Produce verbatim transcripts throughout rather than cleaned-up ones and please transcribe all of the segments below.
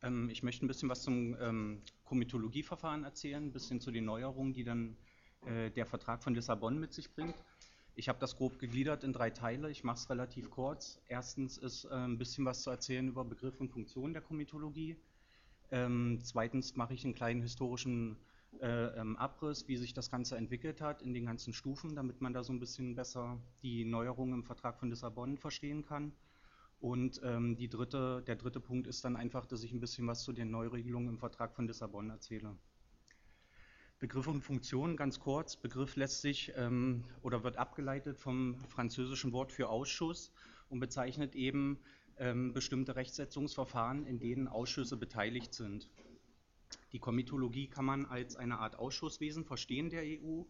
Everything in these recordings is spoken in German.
Ähm, ich möchte ein bisschen was zum ähm, Komitologieverfahren erzählen, ein bisschen zu den Neuerungen, die dann äh, der Vertrag von Lissabon mit sich bringt. Ich habe das grob gegliedert in drei Teile. Ich mache es relativ kurz. Erstens ist äh, ein bisschen was zu erzählen über Begriff und Funktion der Komitologie. Ähm, zweitens mache ich einen kleinen historischen äh, ähm, Abriss, wie sich das Ganze entwickelt hat in den ganzen Stufen, damit man da so ein bisschen besser die Neuerungen im Vertrag von Lissabon verstehen kann. Und ähm, die dritte, der dritte Punkt ist dann einfach, dass ich ein bisschen was zu den Neuregelungen im Vertrag von Lissabon erzähle. Begriff und Funktion, ganz kurz. Begriff lässt sich ähm, oder wird abgeleitet vom französischen Wort für Ausschuss und bezeichnet eben ähm, bestimmte Rechtsetzungsverfahren, in denen Ausschüsse beteiligt sind. Die Komitologie kann man als eine Art Ausschusswesen verstehen der E U.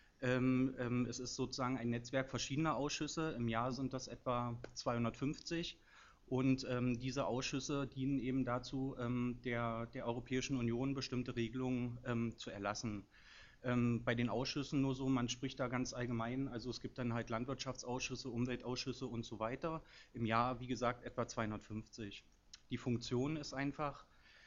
Ähm, ähm, es ist sozusagen ein Netzwerk verschiedener Ausschüsse. Im Jahr sind das etwa zweihundertfünfzig. Und ähm, diese Ausschüsse dienen eben dazu, ähm, der, der Europäischen Union bestimmte Regelungen ähm, zu erlassen. Ähm, bei den Ausschüssen nur so, man spricht da ganz allgemein, also es gibt dann halt Landwirtschaftsausschüsse, Umweltausschüsse und so weiter. Im Jahr, wie gesagt, etwa zweihundertfünfzig. Die Funktion ist einfach,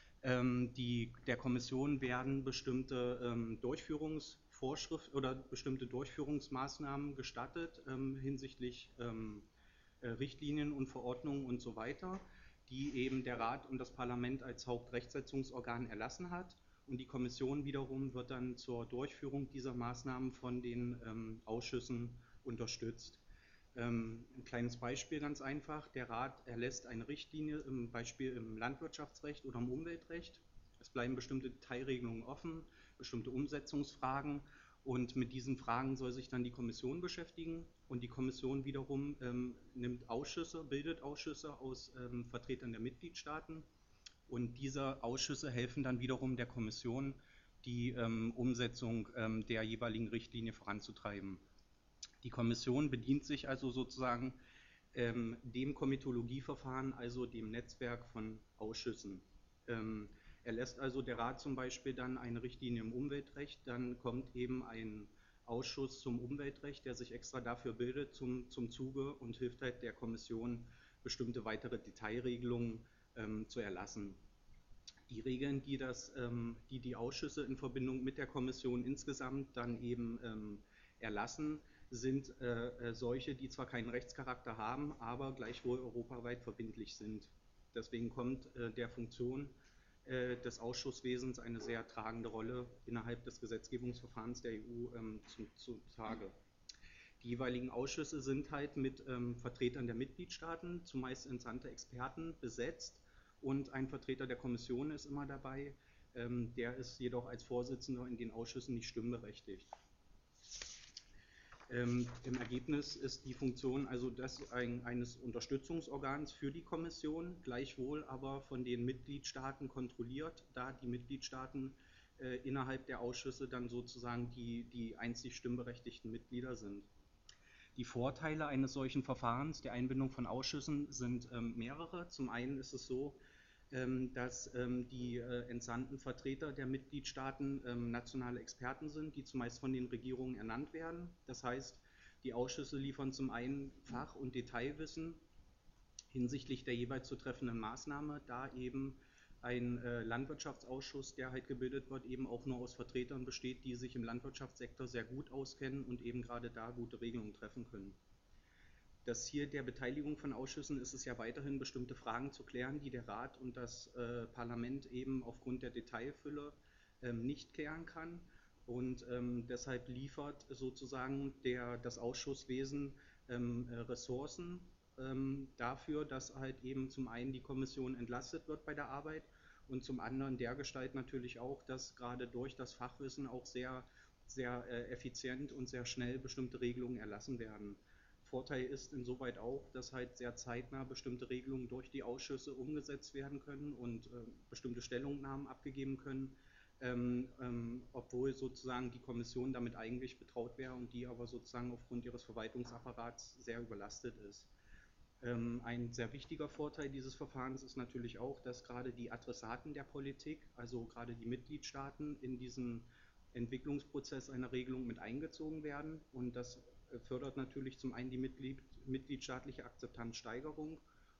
ähm, die, der Kommission werden bestimmte ähm, Durchführungsvorschriften oder bestimmte Durchführungsmaßnahmen gestattet ähm, hinsichtlich ähm, äh, Richtlinien und Verordnungen und so weiter, die eben der Rat und das Parlament als Hauptrechtsetzungsorgan erlassen hat. Und die Kommission wiederum wird dann zur Durchführung dieser Maßnahmen von den ähm, Ausschüssen unterstützt. Ähm, ein kleines Beispiel ganz einfach. Der Rat erlässt eine Richtlinie, im Beispiel im Landwirtschaftsrecht oder im Umweltrecht. Es bleiben bestimmte Detailregelungen offen, bestimmte Umsetzungsfragen und mit diesen Fragen soll sich dann die Kommission beschäftigen und die Kommission wiederum ähm, nimmt Ausschüsse, bildet Ausschüsse aus ähm, Vertretern der Mitgliedstaaten und diese Ausschüsse helfen dann wiederum der Kommission, die ähm, Umsetzung ähm, der jeweiligen Richtlinie voranzutreiben. Die Kommission bedient sich also sozusagen ähm, dem Komitologieverfahren, also dem Netzwerk von Ausschüssen. Ähm, erlässt also der Rat zum Beispiel dann eine Richtlinie im Umweltrecht, dann kommt eben ein Ausschuss zum Umweltrecht, der sich extra dafür bildet, zum, zum Zuge und hilft halt der Kommission, bestimmte weitere Detailregelungen ähm, zu erlassen. Die Regeln, die, das, ähm, die die Ausschüsse in Verbindung mit der Kommission insgesamt dann eben ähm, erlassen, sind äh, solche, die zwar keinen Rechtscharakter haben, aber gleichwohl europaweit verbindlich sind. Deswegen kommt äh, der Funktion äh, des Ausschusswesens eine sehr tragende Rolle innerhalb des Gesetzgebungsverfahrens der E U ähm, zu, zutage. Die jeweiligen Ausschüsse sind halt mit ähm, Vertretern der Mitgliedstaaten, zumeist entsandte Experten, besetzt und ein Vertreter der Kommission ist immer dabei. Ähm, der ist jedoch als Vorsitzender in den Ausschüssen nicht stimmberechtigt. Ähm, Im Ergebnis ist die Funktion also das ein, eines Unterstützungsorgans für die Kommission, gleichwohl aber von den Mitgliedstaaten kontrolliert, da die Mitgliedstaaten äh, innerhalb der Ausschüsse dann sozusagen die, die einzig stimmberechtigten Mitglieder sind. Die Vorteile eines solchen Verfahrens, der Einbindung von Ausschüssen, sind ähm, mehrere. Zum einen ist es so, ähm, dass ähm, die äh, entsandten Vertreter der Mitgliedstaaten ähm, nationale Experten sind, die zumeist von den Regierungen ernannt werden. Das heißt, die Ausschüsse liefern zum einen Fach- und Detailwissen hinsichtlich der jeweils zu treffenden Maßnahme, da eben ein äh, Landwirtschaftsausschuss, der halt gebildet wird, eben auch nur aus Vertretern besteht, die sich im Landwirtschaftssektor sehr gut auskennen und eben gerade da gute Regelungen treffen können. Das Ziel der Beteiligung von Ausschüssen ist es ja weiterhin, bestimmte Fragen zu klären, die der Rat und das äh, Parlament eben aufgrund der Detailfülle ähm, nicht klären kann. Und ähm, deshalb liefert sozusagen der, das Ausschusswesen ähm, äh, Ressourcen ähm, dafür, dass halt eben zum einen die Kommission entlastet wird bei der Arbeit und zum anderen dergestalt natürlich auch, dass gerade durch das Fachwissen auch sehr, sehr äh, effizient und sehr schnell bestimmte Regelungen erlassen werden. Vorteil ist insoweit auch, dass halt sehr zeitnah bestimmte Regelungen durch die Ausschüsse umgesetzt werden können und äh, bestimmte Stellungnahmen abgegeben können, ähm, ähm, obwohl sozusagen die Kommission damit eigentlich betraut wäre und die aber sozusagen aufgrund ihres Verwaltungsapparats sehr überlastet ist. Ähm, ein sehr wichtiger Vorteil dieses Verfahrens ist natürlich auch, dass gerade die Adressaten der Politik, also gerade die Mitgliedstaaten, in diesen Entwicklungsprozess einer Regelung mit eingezogen werden und das fördert natürlich zum einen die Mitglied, mitgliedstaatliche Akzeptanzsteigerung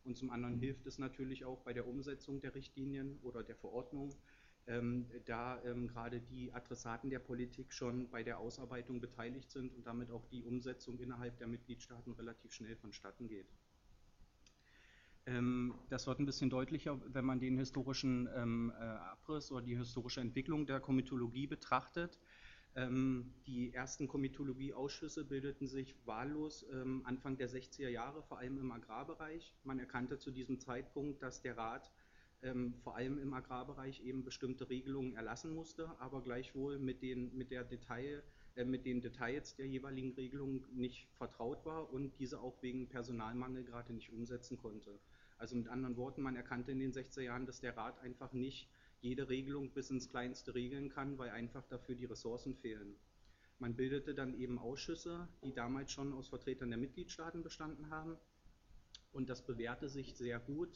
und zum anderen hilft es natürlich auch bei der Umsetzung der Richtlinien oder der Verordnung, ähm, da ähm, gerade die Adressaten der Politik schon bei der Ausarbeitung beteiligt sind und damit auch die Umsetzung innerhalb der Mitgliedstaaten relativ schnell vonstatten geht. Ähm, das wird ein bisschen deutlicher, wenn man den historischen ähm, äh, Abriss oder die historische Entwicklung der Komitologie betrachtet. Ähm, die ersten Komitologie-Ausschüsse bildeten sich wahllos ähm, Anfang der sechziger Jahre, vor allem im Agrarbereich. Man erkannte zu diesem Zeitpunkt, dass der Rat ähm, vor allem im Agrarbereich eben bestimmte Regelungen erlassen musste, aber gleichwohl mit den, mit der Detail, äh, mit den Details der jeweiligen Regelungen nicht vertraut war und diese auch wegen Personalmangel gerade nicht umsetzen konnte. Also mit anderen Worten, man erkannte in den sechziger Jahren, dass der Rat einfach nicht jede Regelung bis ins Kleinste regeln kann, weil einfach dafür die Ressourcen fehlen. Man bildete dann eben Ausschüsse, die damals schon aus Vertretern der Mitgliedstaaten bestanden haben, und das bewährte sich sehr gut.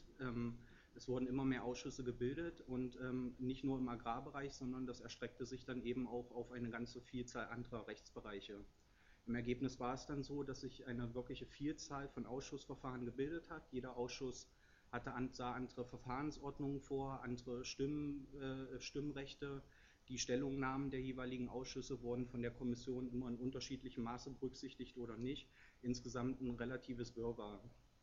Es wurden immer mehr Ausschüsse gebildet und nicht nur im Agrarbereich, sondern das erstreckte sich dann eben auch auf eine ganze Vielzahl anderer Rechtsbereiche. Im Ergebnis war es dann so, dass sich eine wirkliche Vielzahl von Ausschussverfahren gebildet hat. Jeder Ausschuss hatte, sah andere Verfahrensordnungen vor, andere Stimmen, äh, Stimmrechte. Die Stellungnahmen der jeweiligen Ausschüsse wurden von der Kommission immer in unterschiedlichem Maße berücksichtigt oder nicht. Insgesamt ein relatives Wirrwarr.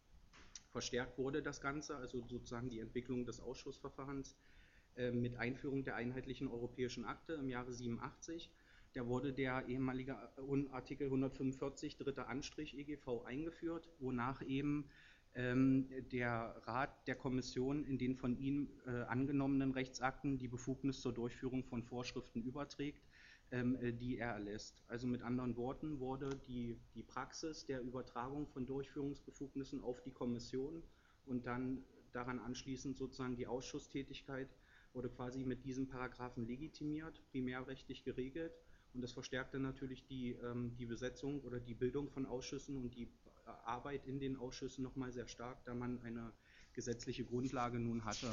Verstärkt wurde das Ganze, also sozusagen die Entwicklung des Ausschussverfahrens, äh, mit Einführung der einheitlichen europäischen Akte im Jahre siebenundachtzig. Da wurde der ehemalige Artikel hundertfünfundvierzig dritter Anstrich E G V eingeführt, wonach eben ähm, der Rat der Kommission in den von ihm äh, angenommenen Rechtsakten die Befugnis zur Durchführung von Vorschriften überträgt, ähm, die er erlässt. Also mit anderen Worten wurde die, die Praxis der Übertragung von Durchführungsbefugnissen auf die Kommission und dann daran anschließend sozusagen die Ausschusstätigkeit wurde quasi mit diesem Paragraphen legitimiert, primärrechtlich geregelt. Und das verstärkte natürlich die, ähm, die Besetzung oder die Bildung von Ausschüssen und die Arbeit in den Ausschüssen nochmal sehr stark, da man eine gesetzliche Grundlage nun hatte.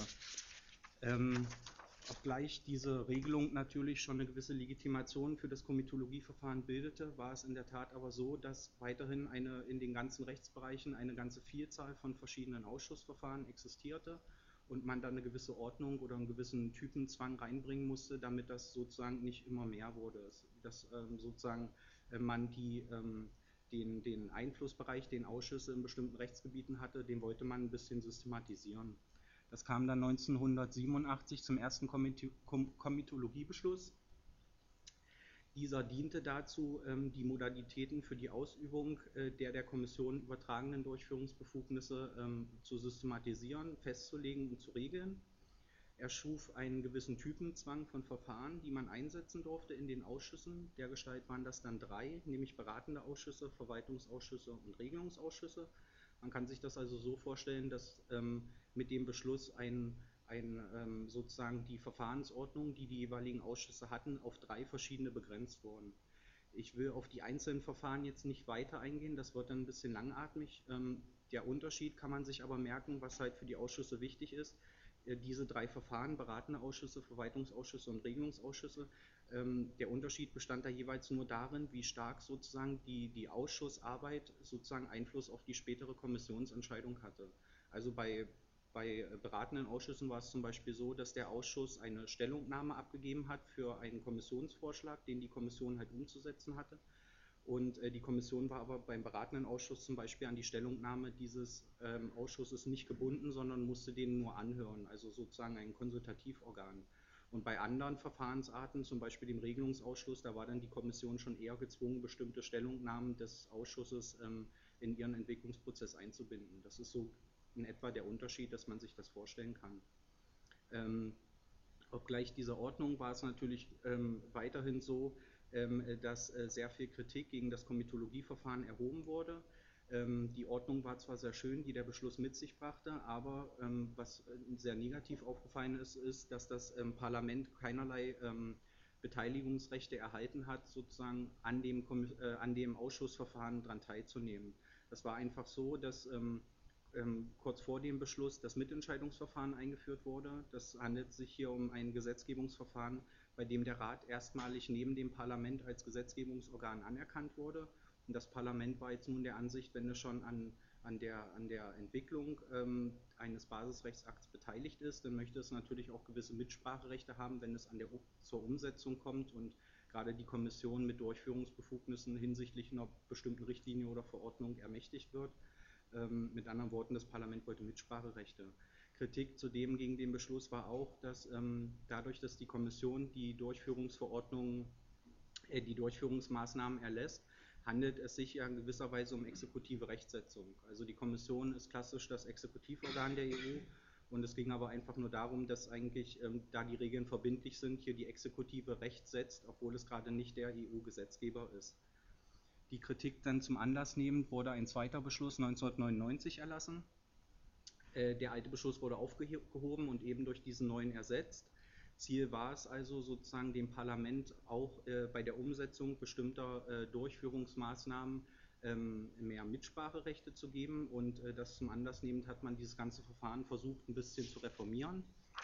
Ähm, obgleich diese Regelung natürlich schon eine gewisse Legitimation für das Komitologieverfahren bildete, war es in der Tat aber so, dass weiterhin eine, in den ganzen Rechtsbereichen eine ganze Vielzahl von verschiedenen Ausschussverfahren existierte und man dann eine gewisse Ordnung oder einen gewissen Typenzwang reinbringen musste, damit das sozusagen nicht immer mehr wurde. Dass ähm, sozusagen äh, man die, ähm, den, den Einflussbereich, den Ausschüsse in bestimmten Rechtsgebieten hatte, den wollte man ein bisschen systematisieren. Das kam dann neunzehnhundertsiebenundachtzig zum ersten Komitologiebeschluss. Dieser diente dazu, die Modalitäten für die Ausübung der der Kommission übertragenen Durchführungsbefugnisse zu systematisieren, festzulegen und zu regeln. Er schuf einen gewissen Typenzwang von Verfahren, die man einsetzen durfte in den Ausschüssen. Dergestalt waren das dann drei, nämlich beratende Ausschüsse, Verwaltungsausschüsse und Regelungsausschüsse. Man kann sich das also so vorstellen, dass ähm, mit dem Beschluss ein, ein, ähm, sozusagen die Verfahrensordnung, die die jeweiligen Ausschüsse hatten, auf drei verschiedene begrenzt wurden. Ich will auf die einzelnen Verfahren jetzt nicht weiter eingehen, das wird dann ein bisschen langatmig. Ähm, der Unterschied kann man sich aber merken, was halt für die Ausschüsse wichtig ist. Äh, diese drei Verfahren, beratende Ausschüsse, Verwaltungsausschüsse und Regelungsausschüsse, ähm, der Unterschied bestand da jeweils nur darin, wie stark sozusagen die, die Ausschussarbeit sozusagen Einfluss auf die spätere Kommissionsentscheidung hatte. Also bei, bei beratenden Ausschüssen war es zum Beispiel so, dass der Ausschuss eine Stellungnahme abgegeben hat für einen Kommissionsvorschlag, den die Kommission halt umzusetzen hatte. Und äh, die Kommission war aber beim beratenden Ausschuss zum Beispiel an die Stellungnahme dieses ähm, Ausschusses nicht gebunden, sondern musste den nur anhören, also sozusagen ein Konsultativorgan. Und bei anderen Verfahrensarten, zum Beispiel dem Regelungsausschuss, da war dann die Kommission schon eher gezwungen, bestimmte Stellungnahmen des Ausschusses ähm, in ihren Entwicklungsprozess einzubinden. Das ist so in etwa der Unterschied, dass man sich das vorstellen kann. Ähm, obgleich dieser Ordnung war es natürlich ähm, weiterhin so, ähm, dass äh, sehr viel Kritik gegen das Komitologieverfahren erhoben wurde. Ähm, die Ordnung war zwar sehr schön, die der Beschluss mit sich brachte, aber ähm, was sehr negativ aufgefallen ist, ist, dass das ähm, Parlament keinerlei ähm, Beteiligungsrechte erhalten hat, sozusagen an dem, äh, an dem Ausschussverfahren daran teilzunehmen. Das war einfach so, dass ähm, ähm, kurz vor dem Beschluss das Mitentscheidungsverfahren eingeführt wurde. Das handelt sich hier um ein Gesetzgebungsverfahren, bei dem der Rat erstmalig neben dem Parlament als Gesetzgebungsorgan anerkannt wurde. Und das Parlament war jetzt nun der Ansicht, wenn es schon an, an der, an der Entwicklung ähm, eines Basisrechtsakts beteiligt ist, dann möchte es natürlich auch gewisse Mitspracherechte haben, wenn es an der, zur Umsetzung kommt und gerade die Kommission mit Durchführungsbefugnissen hinsichtlich einer bestimmten Richtlinie oder Verordnung ermächtigt wird. Ähm, mit anderen Worten, das Parlament wollte Mitspracherechte. Kritik zudem gegen den Beschluss war auch, dass ähm, dadurch, dass die Kommission die Durchführungsverordnungen, äh, die Durchführungsmaßnahmen erlässt, handelt es sich ja in gewisser Weise um exekutive Rechtsetzung. Also die Kommission ist klassisch das Exekutivorgan der E U und es ging aber einfach nur darum, dass eigentlich, ähm, da die Regeln verbindlich sind, hier die Exekutive Recht setzt, obwohl es gerade nicht der E U-Gesetzgeber ist. Die Kritik dann zum Anlass nehmend wurde ein zweiter Beschluss neunzehnhundertneunundneunzig erlassen. Äh, der alte Beschluss wurde aufgehoben und eben durch diesen neuen ersetzt. Ziel war es also sozusagen dem Parlament auch äh, bei der Umsetzung bestimmter äh, Durchführungsmaßnahmen ähm, mehr Mitspracherechte zu geben und äh, das zum Anlass nehmend hat man dieses ganze Verfahren versucht ein bisschen zu reformieren.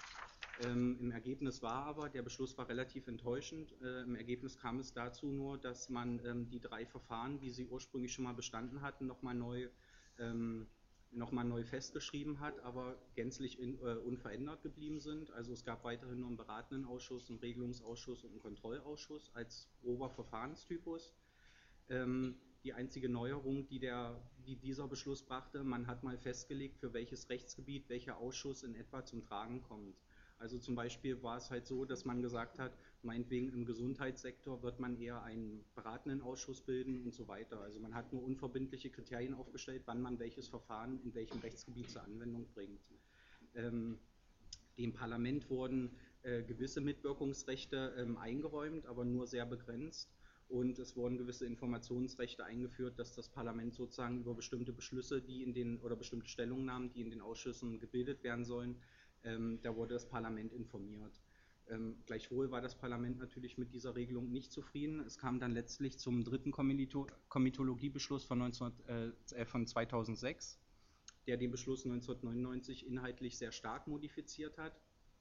Ähm, Im Ergebnis war aber, der Beschluss war relativ enttäuschend, äh, im Ergebnis kam es dazu nur, dass man ähm, die drei Verfahren, wie sie ursprünglich schon mal bestanden hatten, nochmal neu ähm, nochmal neu festgeschrieben hat, aber gänzlich in, äh, unverändert geblieben sind. Also es gab weiterhin nur einen beratenden Ausschuss, einen Regelungsausschuss und einen Kontrollausschuss als grober Verfahrenstypus. Ähm, die einzige Neuerung, die, der, die dieser Beschluss brachte, man hat mal festgelegt, für welches Rechtsgebiet welcher Ausschuss in etwa zum Tragen kommt. Also zum Beispiel war es halt so, dass man gesagt hat, meinetwegen im Gesundheitssektor wird man eher einen beratenden Ausschuss bilden und so weiter. Also man hat nur unverbindliche Kriterien aufgestellt, wann man welches Verfahren in welchem Rechtsgebiet zur Anwendung bringt. Ähm, dem Parlament wurden äh, gewisse Mitwirkungsrechte ähm, eingeräumt, aber nur sehr begrenzt. Und es wurden gewisse Informationsrechte eingeführt, dass das Parlament sozusagen über bestimmte Beschlüsse, die in den oder bestimmte Stellungnahmen, die in den Ausschüssen gebildet werden sollen, ähm, da wurde das Parlament informiert. Ähm, gleichwohl war das Parlament natürlich mit dieser Regelung nicht zufrieden. Es kam dann letztlich zum dritten Komitolo Komitologiebeschluss von, neunzehn, äh, von zweitausendsechs, der den Beschluss neunzehnhundertneunundneunzig inhaltlich sehr stark modifiziert hat.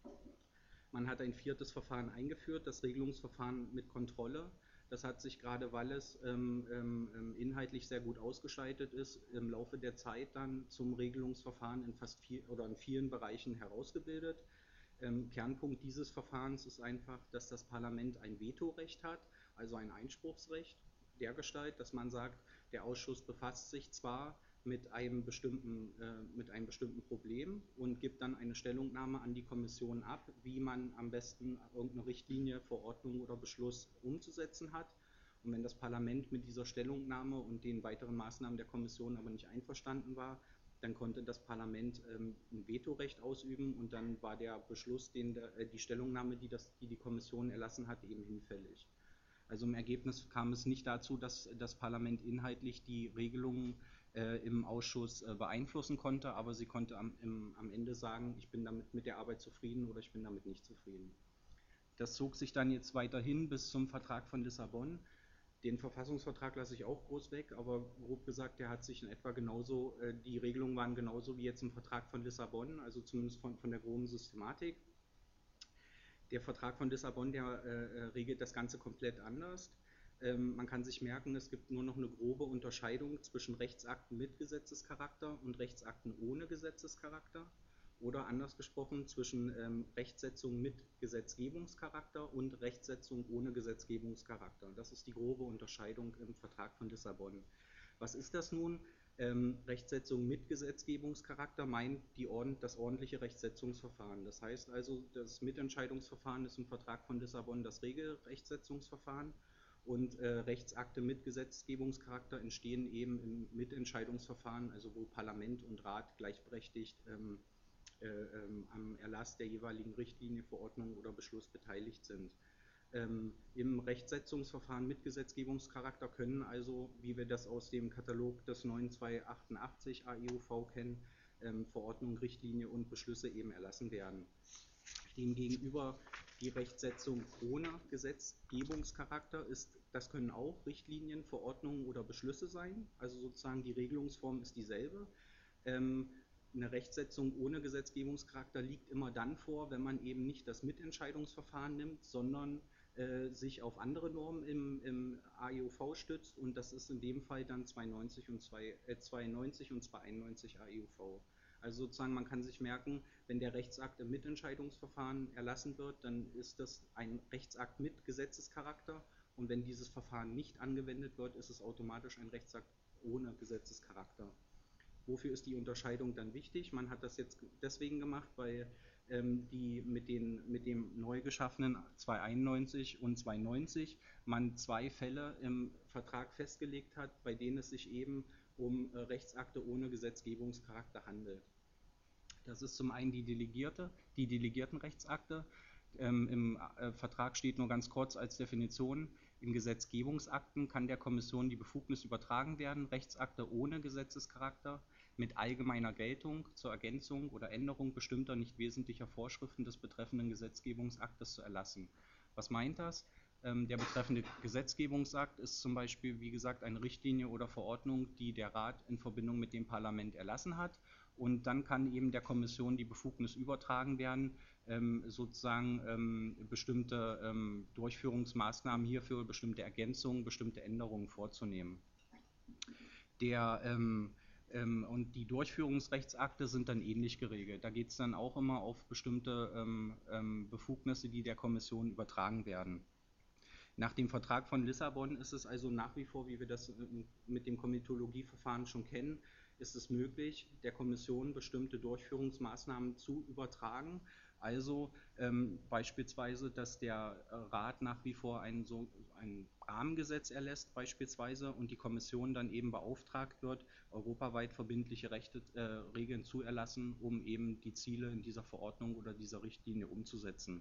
Man hat ein viertes Verfahren eingeführt, das Regelungsverfahren mit Kontrolle. Das hat sich gerade, weil es ähm, ähm, inhaltlich sehr gut ausgestaltet ist, im Laufe der Zeit dann zum Regelungsverfahren in fast viel, oder in vielen Bereichen herausgebildet. Ähm, Kernpunkt dieses Verfahrens ist einfach, dass das Parlament ein Vetorecht hat, also ein Einspruchsrecht dergestalt, dass man sagt, der Ausschuss befasst sich zwar mit einem bestimmten, äh, mit einem bestimmten Problem und gibt dann eine Stellungnahme an die Kommission ab, wie man am besten irgendeine Richtlinie, Verordnung oder Beschluss umzusetzen hat. Und wenn das Parlament mit dieser Stellungnahme und den weiteren Maßnahmen der Kommission aber nicht einverstanden war, dann konnte das Parlament ähm, ein Vetorecht ausüben und dann war der Beschluss, den der, äh, die Stellungnahme, die, das, die die Kommission erlassen hat, eben hinfällig. Also im Ergebnis kam es nicht dazu, dass das Parlament inhaltlich die Regelungen äh, im Ausschuss äh, beeinflussen konnte, aber sie konnte am, im, am Ende sagen, ich bin damit mit der Arbeit zufrieden oder ich bin damit nicht zufrieden. Das zog sich dann jetzt weiterhin bis zum Vertrag von Lissabon. Den Verfassungsvertrag lasse ich auch groß weg, aber grob gesagt, der hat sich in etwa genauso, äh, die Regelungen waren genauso wie jetzt im Vertrag von Lissabon, also zumindest von, von der groben Systematik. Der Vertrag von Lissabon, der äh, regelt das Ganze komplett anders. Ähm, man kann sich merken, es gibt nur noch eine grobe Unterscheidung zwischen Rechtsakten mit Gesetzescharakter und Rechtsakten ohne Gesetzescharakter. Oder anders gesprochen zwischen ähm, Rechtsetzung mit Gesetzgebungscharakter und Rechtsetzung ohne Gesetzgebungscharakter. Das ist die grobe Unterscheidung im Vertrag von Lissabon. Was ist das nun? Ähm, Rechtsetzung mit Gesetzgebungscharakter meint die, das ordentliche Rechtsetzungsverfahren. Das heißt also, das Mitentscheidungsverfahren ist im Vertrag von Lissabon das Regelrechtsetzungsverfahren und äh, Rechtsakte mit Gesetzgebungscharakter entstehen eben im Mitentscheidungsverfahren, also wo Parlament und Rat gleichberechtigt ähm, äh, ähm, am Erlass der jeweiligen Richtlinie, Verordnung oder Beschluss beteiligt sind. Ähm, Im Rechtsetzungsverfahren mit Gesetzgebungscharakter können also, wie wir das aus dem Katalog des neunundzwanzig achtundachtzig A E U V kennen, ähm, Verordnungen, Richtlinie und Beschlüsse eben erlassen werden. Demgegenüber die Rechtsetzung ohne Gesetzgebungscharakter ist, das können auch Richtlinien, Verordnungen oder Beschlüsse sein, also sozusagen die Regelungsform ist dieselbe. Ähm, eine Rechtsetzung ohne Gesetzgebungscharakter liegt immer dann vor, wenn man eben nicht das Mitentscheidungsverfahren nimmt, sondern äh, sich auf andere Normen im, im A E U V stützt, und das ist in dem Fall dann zweihundertneunzig und, zwei, äh, zweihundertneunzig und zweihunderteinundneunzig A E U V. Also sozusagen, man kann sich merken, wenn der Rechtsakt im Mitentscheidungsverfahren erlassen wird, dann ist das ein Rechtsakt mit Gesetzescharakter, und wenn dieses Verfahren nicht angewendet wird, ist es automatisch ein Rechtsakt ohne Gesetzescharakter. Wofür ist die Unterscheidung dann wichtig? Man hat das jetzt deswegen gemacht, weil ähm, die mit, den, mit dem neu geschaffenen zweihunderteinundneunzig und zweihundertneunzig man zwei Fälle im Vertrag festgelegt hat, bei denen es sich eben um äh, Rechtsakte ohne Gesetzgebungscharakter handelt. Das ist zum einen die Delegierte, die delegierten Rechtsakte. Ähm, Im äh, Vertrag steht nur ganz kurz als Definition: In Gesetzgebungsakten kann der Kommission die Befugnis übertragen werden, Rechtsakte ohne Gesetzescharakter mit allgemeiner Geltung zur Ergänzung oder Änderung bestimmter nicht wesentlicher Vorschriften des betreffenden Gesetzgebungsaktes zu erlassen. Was meint das? Ähm, der betreffende Gesetzgebungsakt ist zum Beispiel, wie gesagt, eine Richtlinie oder Verordnung, die der Rat in Verbindung mit dem Parlament erlassen hat. Und dann kann eben der Kommission die Befugnis übertragen werden, ähm, sozusagen ähm, bestimmte ähm, Durchführungsmaßnahmen hierfür, bestimmte Ergänzungen, bestimmte Änderungen vorzunehmen. Der, ähm, ähm, und die Durchführungsrechtsakte sind dann ähnlich geregelt. Da geht es dann auch immer auf bestimmte ähm, ähm, Befugnisse, die der Kommission übertragen werden. Nach dem Vertrag von Lissabon ist es also nach wie vor, wie wir das mit dem Komitologieverfahren schon kennen, ist es möglich, der Kommission bestimmte Durchführungsmaßnahmen zu übertragen. Also ähm, beispielsweise, dass der Rat nach wie vor ein, so, ein Rahmengesetz erlässt beispielsweise, und die Kommission dann eben beauftragt wird, europaweit verbindliche Rechte, äh, Regeln zu erlassen, um eben die Ziele in dieser Verordnung oder dieser Richtlinie umzusetzen.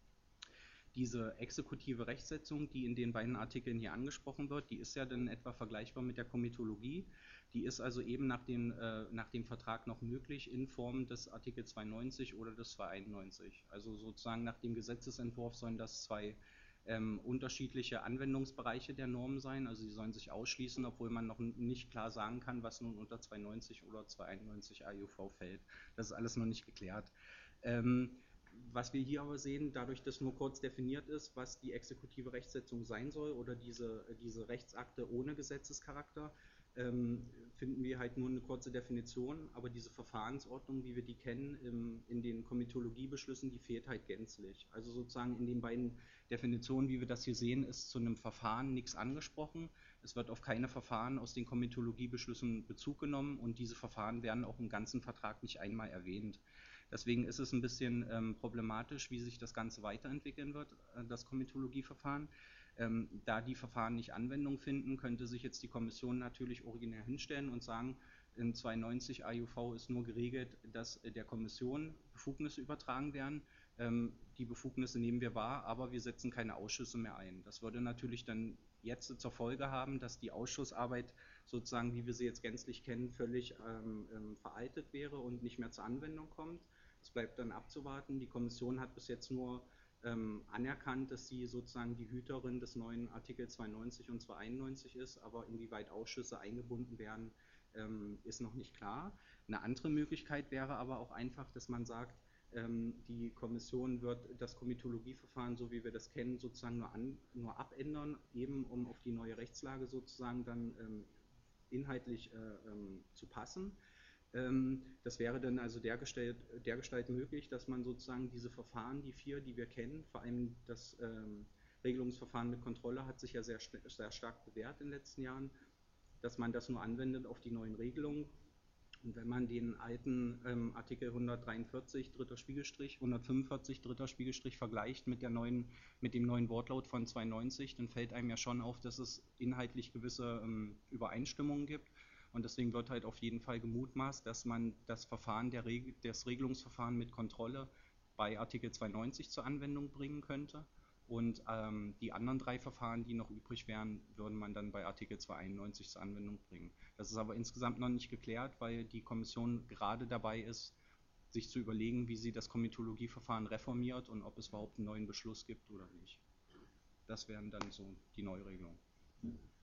Diese exekutive Rechtsetzung, die in den beiden Artikeln hier angesprochen wird, die ist ja dann etwa vergleichbar mit der Komitologie. Die ist also eben nach, den, äh, nach dem Vertrag noch möglich in Form des Artikel zweihundertneunzig oder des zweihunderteinundneunzig. Also sozusagen nach dem Gesetzesentwurf sollen das zwei ähm, unterschiedliche Anwendungsbereiche der Normen sein. Also sie sollen sich ausschließen, obwohl man noch nicht klar sagen kann, was nun unter zweihundertneunzig oder zweihunderteinundneunzig A E U V fällt. Das ist alles noch nicht geklärt. Ähm, Was wir hier aber sehen, dadurch, dass nur kurz definiert ist, was die exekutive Rechtsetzung sein soll oder diese, diese Rechtsakte ohne Gesetzescharakter, ähm, finden wir halt nur eine kurze Definition, aber diese Verfahrensordnung, wie wir die kennen, im, in den Komitologiebeschlüssen, die fehlt halt gänzlich. Also sozusagen in den beiden Definitionen, wie wir das hier sehen, ist zu einem Verfahren nichts angesprochen. Es wird auf keine Verfahren aus den Komitologiebeschlüssen Bezug genommen, und diese Verfahren werden auch im ganzen Vertrag nicht einmal erwähnt. Deswegen ist es ein bisschen ähm, problematisch, wie sich das Ganze weiterentwickeln wird, äh, das Komitologieverfahren. Ähm, da die Verfahren nicht Anwendung finden, könnte sich jetzt die Kommission natürlich originär hinstellen und sagen, in zweihundertneunzig A E U V ist nur geregelt, dass äh, der Kommission Befugnisse übertragen werden. Ähm, die Befugnisse nehmen wir wahr, aber wir setzen keine Ausschüsse mehr ein. Das würde natürlich dann jetzt zur Folge haben, dass die Ausschussarbeit sozusagen, wie wir sie jetzt gänzlich kennen, völlig ähm, ähm, veraltet wäre und nicht mehr zur Anwendung kommt. Es bleibt dann abzuwarten. Die Kommission hat bis jetzt nur ähm, anerkannt, dass sie sozusagen die Hüterin des neuen Artikel zweihundertneunzig und zweihunderteinundneunzig ist, aber inwieweit Ausschüsse eingebunden werden, ähm, ist noch nicht klar. Eine andere Möglichkeit wäre aber auch einfach, dass man sagt, ähm, die Kommission wird das Komitologieverfahren, so wie wir das kennen, sozusagen nur, an, nur abändern, eben um auf die neue Rechtslage sozusagen dann ähm, inhaltlich äh, ähm, zu passen. Ähm, das wäre dann also dergestalt, dergestalt möglich, dass man sozusagen diese Verfahren, die vier, die wir kennen, vor allem das ähm, Regelungsverfahren mit Kontrolle hat sich ja sehr, sehr stark bewährt in den letzten Jahren, dass man das nur anwendet auf die neuen Regelungen. Und wenn man den alten ähm, Artikel hundertdreiundvierzig dritter Spiegelstrich, hundertfünfundvierzig dritter Spiegelstrich vergleicht mit, der neuen, mit dem neuen Wortlaut von zweihundertneunzig, dann fällt einem ja schon auf, dass es inhaltlich gewisse ähm, Übereinstimmungen gibt. Und deswegen wird halt auf jeden Fall gemutmaßt, dass man das Verfahren der Reg das Regelungsverfahren mit Kontrolle bei Artikel zweihundertneunzig zur Anwendung bringen könnte. Und ähm, die anderen drei Verfahren, die noch übrig wären, würde man dann bei Artikel zweihunderteinundneunzig zur Anwendung bringen. Das ist aber insgesamt noch nicht geklärt, weil die Kommission gerade dabei ist, sich zu überlegen, wie sie das Komitologieverfahren reformiert und ob es überhaupt einen neuen Beschluss gibt oder nicht. Das wären dann so die Neuregelungen.